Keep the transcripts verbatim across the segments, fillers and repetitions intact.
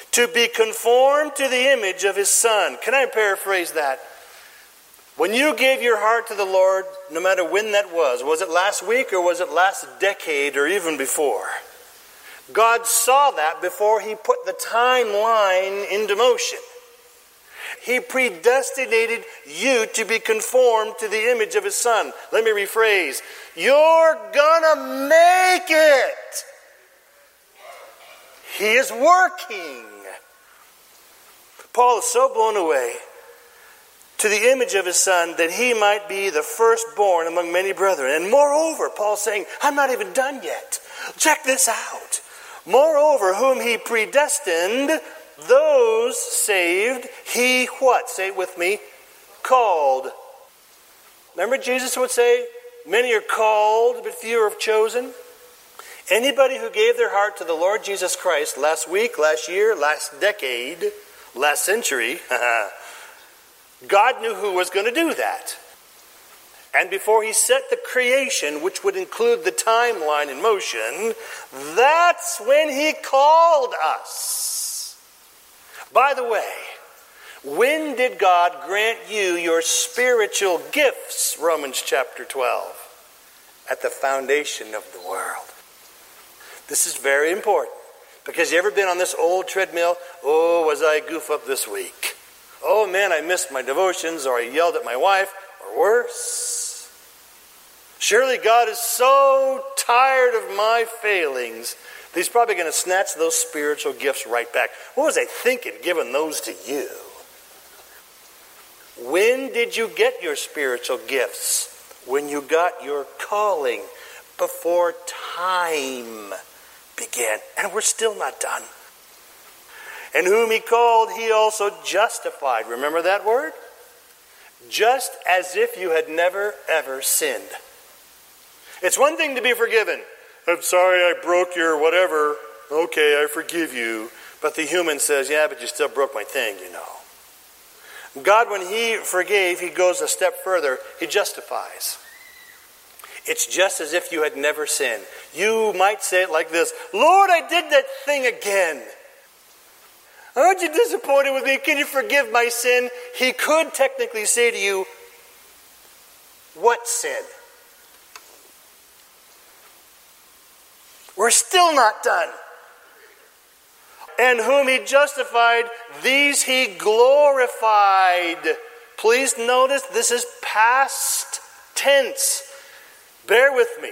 To be conformed to the image of his Son. Can I paraphrase that? When you gave your heart to the Lord, no matter when that was, was it last week or was it last decade or even before? God saw that before he put the timeline into motion. He predestinated you to be conformed to the image of his Son. Let me rephrase. You're gonna make it. He is working. Paul is so blown away to the image of his Son that he might be the firstborn among many brethren. And moreover, Paul's saying, I'm not even done yet. Check this out. Moreover, whom he predestined, those saved, he what? Say it with me. Called. Remember Jesus would say, many are called, but few are chosen. Anybody who gave their heart to the Lord Jesus Christ last week, last year, last decade, last century, God knew who was going to do that. And before he set the creation, which would include the timeline in motion, that's when he called us. By the way, when did God grant you your spiritual gifts? Romans chapter twelve. At the foundation of the world. This is very important. Because you ever been on this old treadmill? Oh, was I goof up this week? Oh man, I missed my devotions, or I yelled at my wife, or worse. Surely God is so tired of my failings that he's probably going to snatch those spiritual gifts right back. What was I thinking giving those to you? When did you get your spiritual gifts? When you got your calling, before time began. And we're still not done. And whom he called, he also justified. Remember that word? Just as if you had never, ever sinned. It's one thing to be forgiven. I'm sorry I broke your whatever. Okay, I forgive you. But the human says, yeah, but you still broke my thing, you know. God, when he forgave, he goes a step further. He justifies. It's just as if you had never sinned. You might say it like this, Lord, I did that thing again. Aren't you disappointed with me? Can you forgive my sin? He could technically say to you, what sin? We're still not done. And whom he justified, these he glorified. Please notice this is past tense. Bear with me.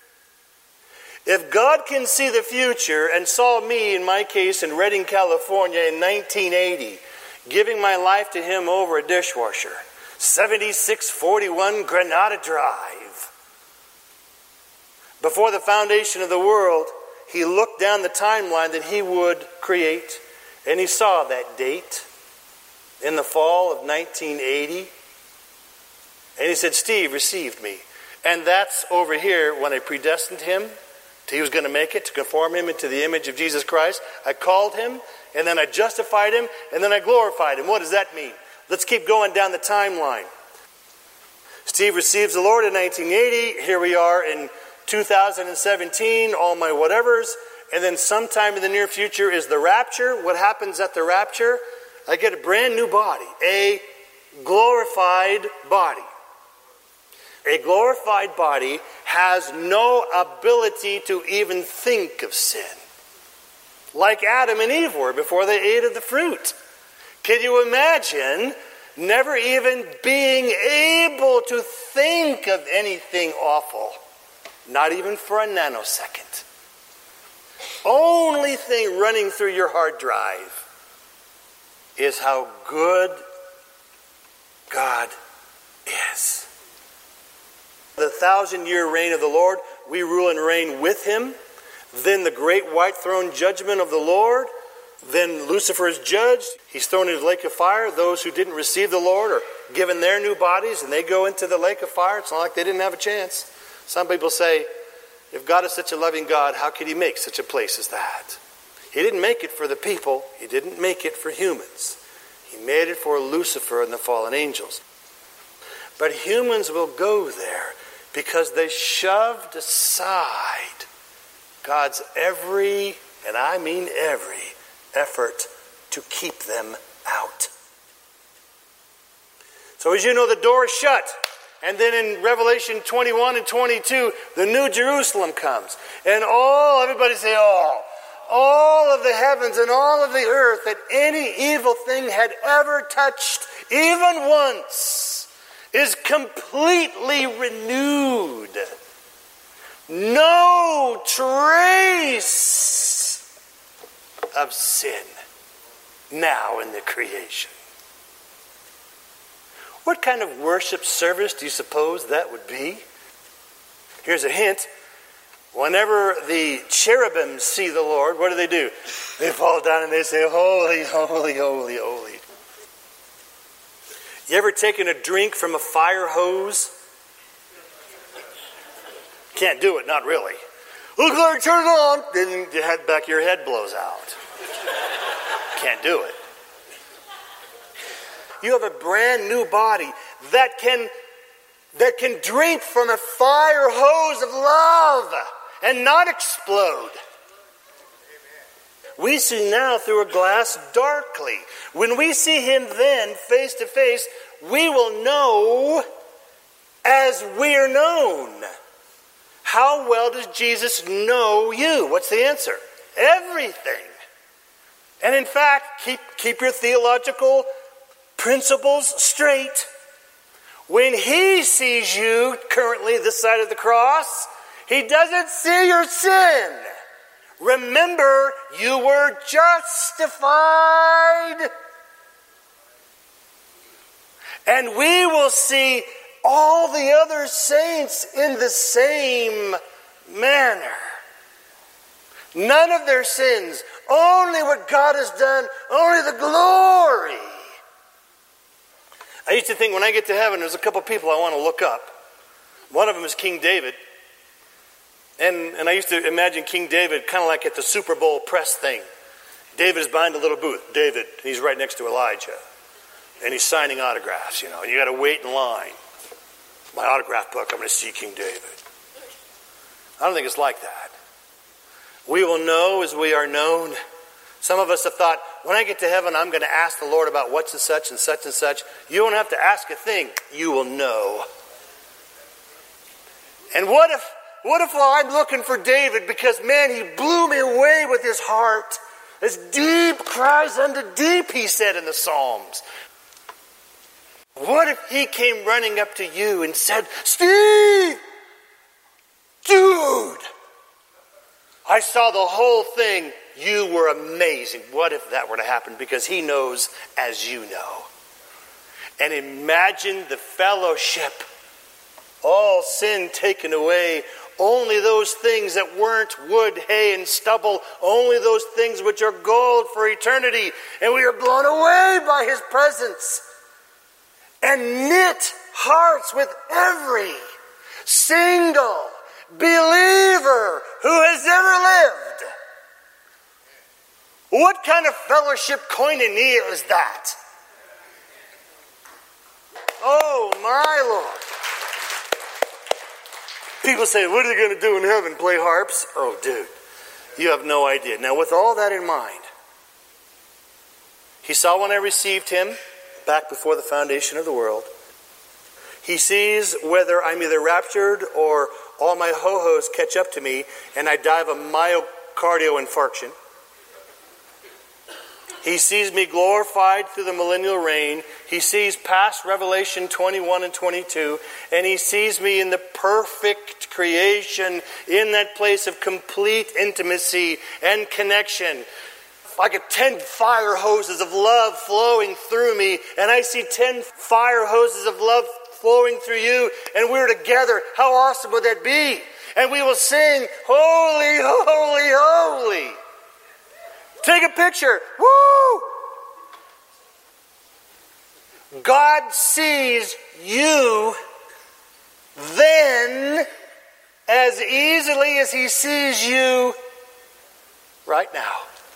If God can see the future and saw me, in my case, in Redding, California in nineteen eighty, giving my life to him over a dishwasher, seventy-six forty-one Granada Drive. Before the foundation of the world, he looked down the timeline that he would create, and he saw that date in the fall of nineteen eighty. And he said, Steve received me. And that's over here when I predestined him. He was going to make it, to conform him into the image of Jesus Christ. I called him, and then I justified him, and then I glorified him. What does that mean? Let's keep going down the timeline. Steve receives the Lord in nineteen eighty. Here we are in two thousand seventeen, all my whatevers. And then sometime in the near future is the rapture. What happens at the rapture? I get a brand new body, a glorified body. A glorified body has no ability to even think of sin. Like Adam and Eve were before they ate of the fruit. Can you imagine never even being able to think of anything awful? Not even for a nanosecond. Only thing running through your hard drive is how good God is. The thousand-year reign of the Lord, we rule and reign with him. Then the great white throne judgment of the Lord. Then Lucifer is judged. He's thrown into the lake of fire. Those who didn't receive the Lord are given their new bodies, and they go into the lake of fire. It's not like they didn't have a chance. Some people say, if God is such a loving God, how could he make such a place as that? He didn't make it for the people. He didn't make it for humans. He made it for Lucifer and the fallen angels. But humans will go there because they shoved aside God's every, and I mean every, effort to keep them out. So as you know, the door is shut. And then in Revelation twenty-one and twenty-two, the New Jerusalem comes. And all, everybody say all. All of the heavens and all of the earth that any evil thing had ever touched, even once, is completely renewed. No trace of sin now in the creation. What kind of worship service do you suppose that would be? Here's a hint. Whenever the cherubim see the Lord, what do they do? They fall down and they say, holy, holy, holy, holy. You ever taken a drink from a fire hose? Can't do it, not really. Look like turn it on. Then your head back, your head blows out. Can't do it. You have a brand new body that can that can drink from a fire hose of love and not explode. We see now through a glass darkly. When we see him then face to face, we will know as we are known. How well does Jesus know you? What's the answer? Everything. And in fact, keep, keep your theological principles straight. When he sees you currently this side of the cross, he doesn't see your sin. Remember, you were justified. And we will see all the other saints in the same manner. None of their sins, only what God has done, only the glory. I used to think when I get to heaven, there's a couple people I want to look up. One of them is King David. And, and I used to imagine King David kind of like at the Super Bowl press thing. David is behind a little booth. David, he's right next to Elijah. And he's signing autographs, you know. And you got to wait in line. My autograph book, I'm going to see King David. I don't think it's like that. We will know as we are known. Some of us have thought, when I get to heaven, I'm going to ask the Lord about what's and such and such and such. You won't have to ask a thing. You will know. And what if, what if I'm looking for David because, man, he blew me away with his heart. As deep cries unto deep, he said in the Psalms. What if he came running up to you and said, Steve, dude, I saw the whole thing. You were amazing. What if that were to happen? Because he knows as you know. And imagine the fellowship. All sin taken away. Only those things that weren't wood, hay, and stubble. Only those things which are gold for eternity. And we are blown away by his presence. And knit hearts with every single believer who has ever lived. What kind of fellowship koinonia is that? Oh, my Lord. People say, what are they going to do in heaven? Play harps? Oh, dude, you have no idea. Now, with all that in mind, he saw when I received him back before the foundation of the world. He sees whether I'm either raptured or all my ho-hos catch up to me and I die of a myocardial infarction. He sees me glorified through the millennial reign. He sees past Revelation twenty-one and twenty-two. And he sees me in the perfect creation, in that place of complete intimacy and connection. Like a ten fire hoses of love flowing through me. And I see ten fire hoses of love flowing through you. And we're together. How awesome would that be? And we will sing, holy, holy, holy. Take a picture. Woo! God sees you then as easily as he sees you right now.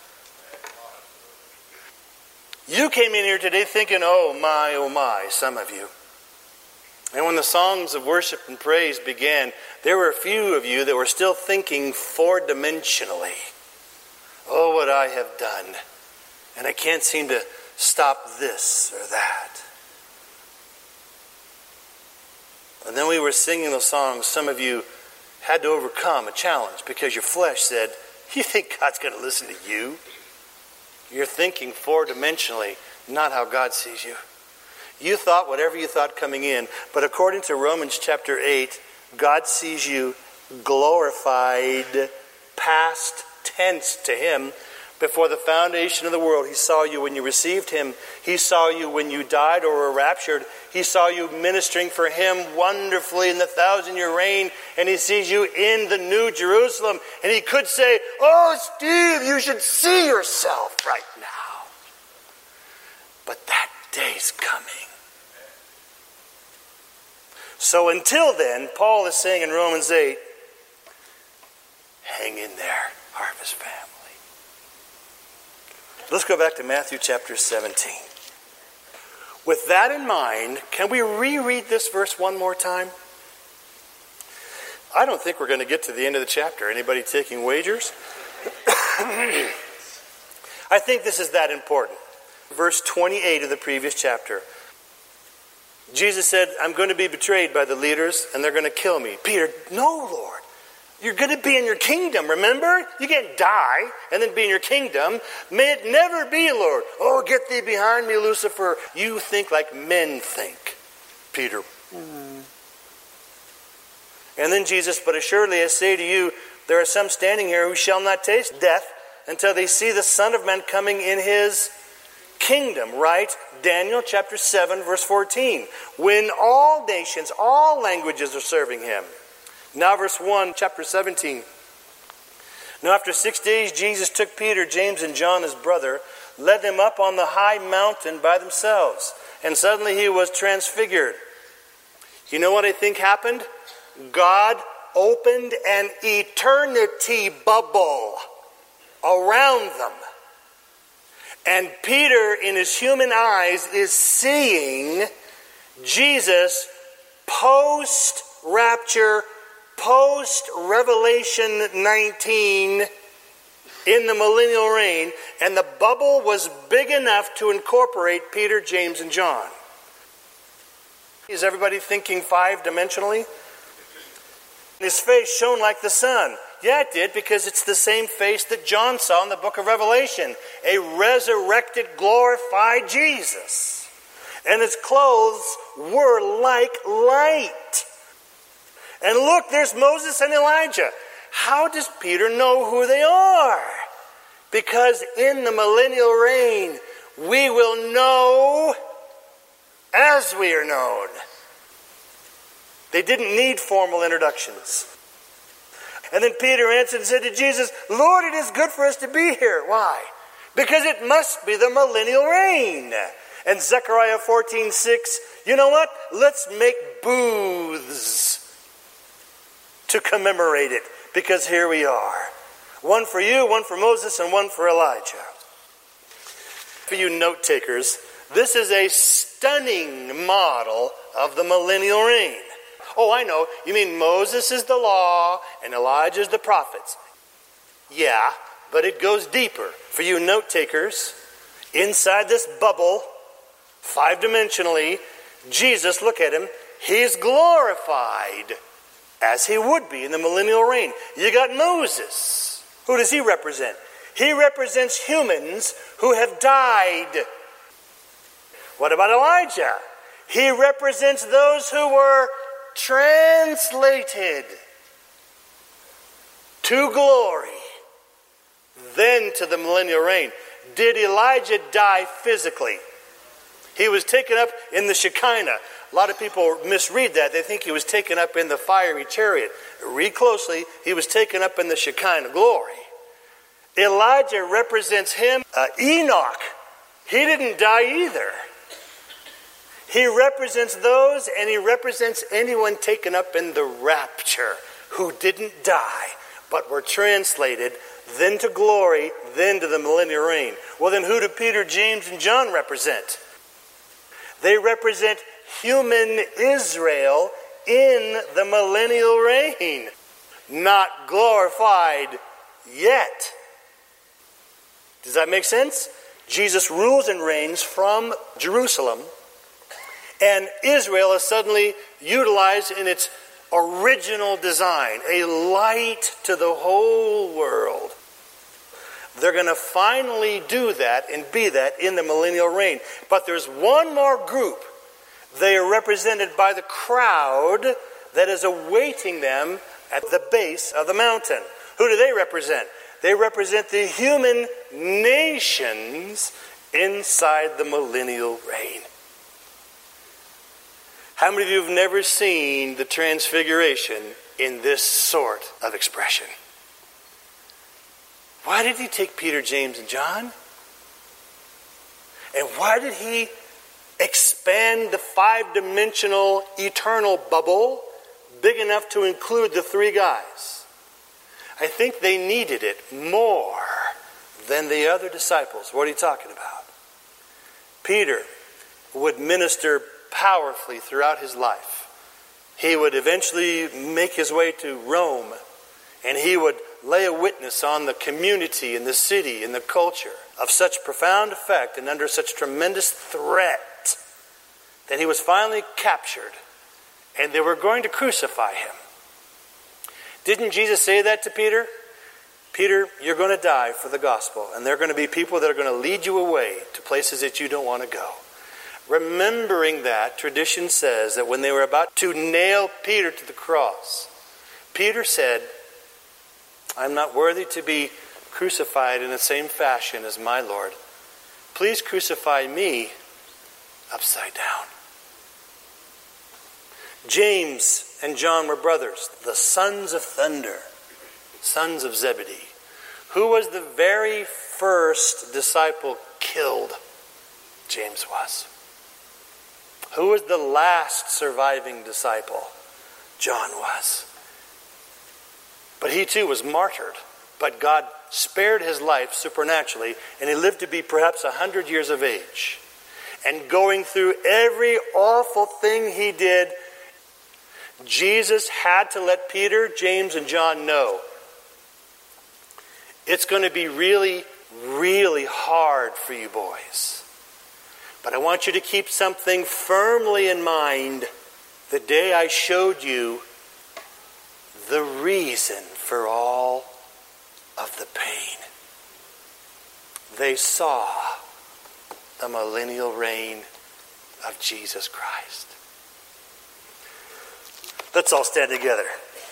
You came in here today thinking, oh my, oh my, some of you. And when the songs of worship and praise began, there were a few of you that were still thinking four-dimensionally. Oh, what I have done. And I can't seem to stop this or that. And then we were singing those songs. Some of you had to overcome a challenge because your flesh said, you think God's going to listen to you? You're thinking four-dimensionally, not how God sees you. You thought whatever you thought coming in, but according to Romans chapter eight, God sees you glorified, past tense to him. Before the foundation of the world, he saw you when you received him. He saw you when you died or were raptured. He saw you ministering for him wonderfully in the thousand-year reign. And he sees you in the New Jerusalem. And he could say, oh, Steve, you should see yourself right now. But that day's coming. So until then, Paul is saying in Romans eight, hang in there, Harvest family. Let's go back to Matthew chapter seventeen. With that in mind, can we reread this verse one more time? I don't think we're going to get to the end of the chapter. Anybody taking wagers? I think this is that important. Verse twenty-eight of the previous chapter. Jesus said, I'm going to be betrayed by the leaders and they're going to kill me. Peter, no, Lord. You're going to be in your kingdom, remember? You can't die and then be in your kingdom. May it never be, Lord. Oh, get thee behind me, Lucifer. You think like men think, Peter. Mm. And then Jesus, but assuredly I say to you, there are some standing here who shall not taste death until they see the Son of Man coming in his kingdom, right? Daniel chapter seven, verse fourteen. When all nations, all languages are serving him. Now verse one, chapter seventeen. Now after six days, Jesus took Peter, James, and John, his brother, led them up on the high mountain by themselves. And suddenly he was transfigured. You know what I think happened? God opened an eternity bubble around them. And Peter, in his human eyes, is seeing Jesus post-rapture, post-Revelation nineteen in the millennial reign, and the bubble was big enough to incorporate Peter, James, and John. Is everybody thinking five-dimensionally? His face shone like the sun. Yeah, it did, because it's the same face that John saw in the book of Revelation. A resurrected, glorified Jesus. And his clothes were like light. And look, there's Moses and Elijah. How does Peter know who they are? Because in the millennial reign, we will know as we are known. They didn't need formal introductions. And then Peter answered and said to Jesus, Lord, it is good for us to be here. Why? Because it must be the millennial reign. And Zechariah fourteen six, you know what? Let's make booths to commemorate it. Because here we are. One for you, one for Moses, and one for Elijah. For you note takers, this is a stunning model of the millennial reign. Oh, I know. You mean Moses is the law and Elijah is the prophets. Yeah, but it goes deeper. For you note takers, inside this bubble, five-dimensionally, Jesus, look at him, he's glorified as he would be in the millennial reign. You got Moses. Who does he represent? He represents humans who have died. What about Elijah? He represents those who were translated to glory, then to the millennial reign. Did Elijah die physically? He was taken up in the Shekinah. A lot of people misread that. They think he was taken up in the fiery chariot. Read closely. He was taken up in the Shekinah glory. Elijah represents him. Uh, Enoch, he didn't die either. He represents those, and he represents anyone taken up in the rapture who didn't die, but were translated, then to glory, then to the millennial reign. Well, then who do Peter, James, and John represent? They represent human Israel in the millennial reign, not glorified yet. Does that make sense? Jesus rules and reigns from Jerusalem, and Israel is suddenly utilized in its original design, a light to the whole world. They're going to finally do that and be that in the millennial reign. But there's one more group. They are represented by the crowd that is awaiting them at the base of the mountain. Who do they represent? They represent the human nations inside the millennial reign. How many of you have never seen the transfiguration in this sort of expression? Why did he take Peter, James, and John? And why did he expand the five-dimensional eternal bubble big enough to include the three guys? I think they needed it more than the other disciples. What are you talking about? Peter would minister powerfully throughout his life. He would eventually make his way to Rome, and he would lay a witness on the community and the city and the culture of such profound effect and under such tremendous threat that he was finally captured, and they were going to crucify him. Didn't Jesus say that to Peter? Peter, you're going to die for the gospel, and there are going to be people that are going to lead you away to places that you don't want to go. Remembering that, tradition says that when they were about to nail Peter to the cross, Peter said, I'm not worthy to be crucified in the same fashion as my Lord. Please crucify me upside down. James and John were brothers, the sons of thunder, sons of Zebedee. Who was the very first disciple killed? James was. Who was the last surviving disciple? John was. But he too was martyred. But God spared his life supernaturally, and he lived to be perhaps a hundred years of age. And going through every awful thing he did, Jesus had to let Peter, James, and John know it's going to be really, really hard for you boys. But I want you to keep something firmly in mind. The day I showed you the reason for all of the pain. They saw the millennial reign of Jesus Christ. Let's all stand together.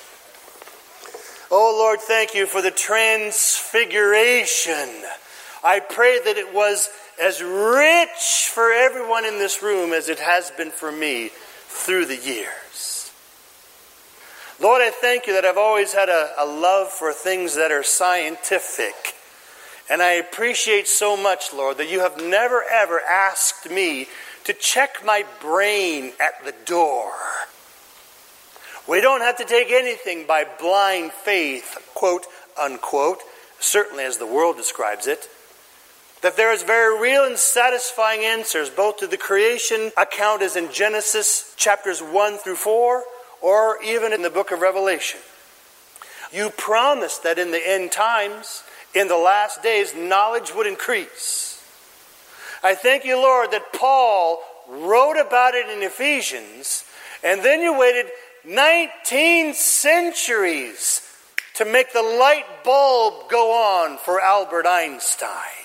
Oh Lord, thank you for the transfiguration. I pray that it was as rich for everyone in this room as it has been for me through the years. Lord, I thank you that I've always had a, a love for things that are scientific. And I appreciate so much, Lord, that you have never ever asked me to check my brain at the door. We don't have to take anything by blind faith, quote, unquote, certainly as the world describes it. That there is very real and satisfying answers both to the creation account as in Genesis chapters one through four, or even in the book of Revelation. You promised that in the end times, in the last days, knowledge would increase. I thank you, Lord, that Paul wrote about it in Ephesians, and then you waited nineteen centuries to make the light bulb go on for Albert Einstein.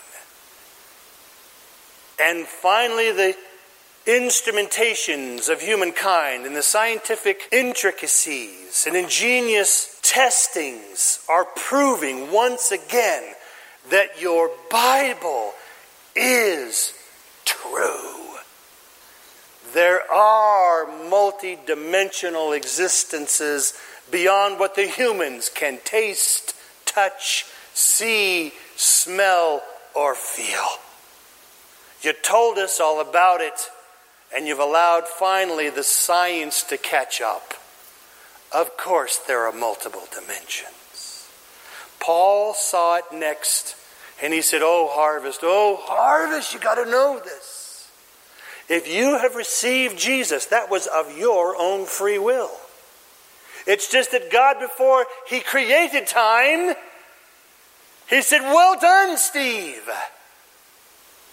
And finally, the instrumentations of humankind and the scientific intricacies and ingenious testings are proving once again that your Bible is true. There are multi-dimensional existences beyond what the humans can taste, touch, see, smell, or feel. You told us all about it, and you've allowed finally the science to catch up. Of course, there are multiple dimensions. Paul saw it next, and he said, oh, Harvest, oh, Harvest, you got to know this. If you have received Jesus, that was of your own free will. It's just that God, before he created time, he said, well done, Steve.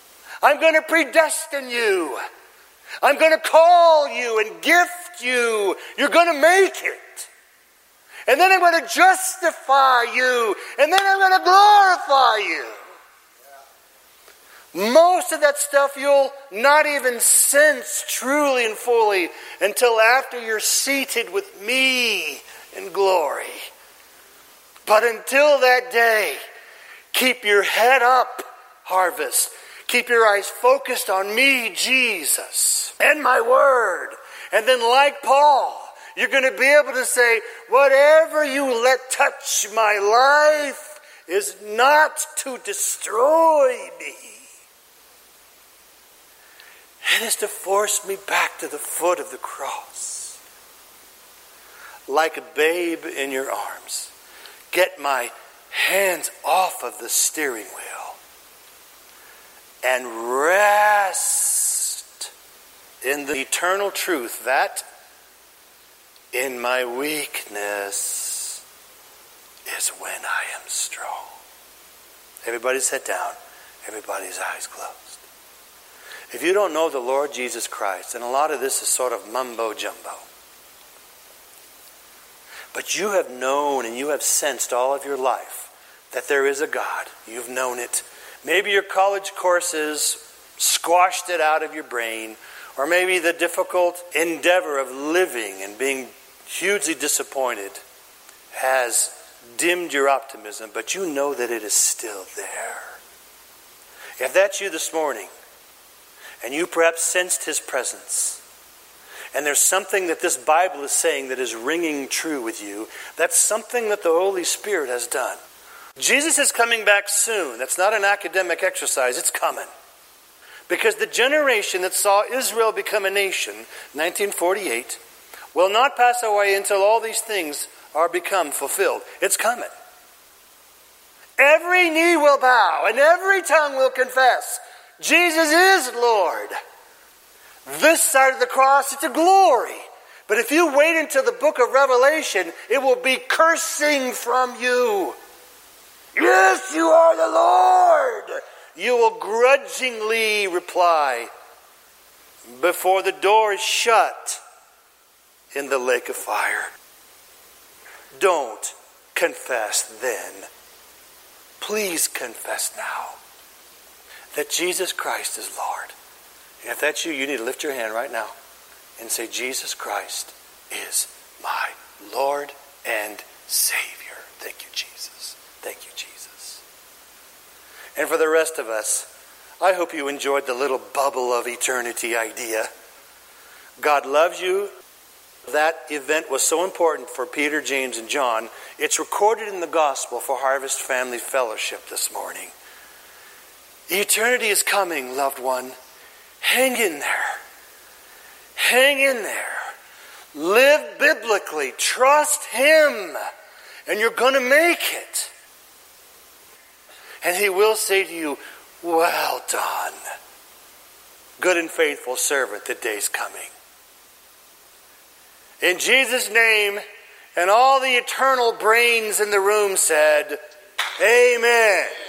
I'm going to predestine you. I'm going to call you and gift you. You're going to make it. And then I'm going to justify you. And then I'm going to glorify you. Most of that stuff you'll not even sense truly and fully until after you're seated with me in glory. But until that day, keep your head up, Harvest. Keep your eyes focused on me, Jesus, and my word. And then like Paul, you're going to be able to say, whatever you let touch my life is not to destroy me. It is to force me back to the foot of the cross. Like a babe in your arms. Get my hands off of the steering wheel. And rest in the eternal truth that in my weakness is when I am strong. Everybody sit down. Everybody's eyes closed. If you don't know the Lord Jesus Christ, and a lot of this is sort of mumbo jumbo, but you have known and you have sensed all of your life that there is a God. You've known it. Maybe your college courses squashed it out of your brain, or maybe the difficult endeavor of living and being hugely disappointed has dimmed your optimism, but you know that it is still there. If that's you this morning, and you perhaps sensed his presence, and there's something that this Bible is saying that is ringing true with you, that's something that the Holy Spirit has done. Jesus is coming back soon. That's not an academic exercise. It's coming. Because the generation that saw Israel become a nation, nineteen forty-eight, will not pass away until all these things are become fulfilled. It's coming. Every knee will bow and every tongue will confess Jesus is Lord. This side of the cross, it's a glory. But if you wait until the book of Revelation, it will be cursing from you. Yes, you are the Lord. You will grudgingly reply before the door is shut in the lake of fire. Don't confess then. Please confess now that Jesus Christ is Lord. And if that's you, you need to lift your hand right now and say, Jesus Christ is my Lord and Savior. Thank you, Jesus. Thank you, Jesus. And for the rest of us, I hope you enjoyed the little bubble of eternity idea. God loves you. That event was so important for Peter, James, and John. It's recorded in the gospel for Harvest Family Fellowship this morning. Eternity is coming, loved one. Hang in there. Hang in there. Live biblically. Trust Him. And you're going to make it. And He will say to you, well done, good and faithful servant, the day's coming. In Jesus' name, and all the eternal brains in the room said, Amen.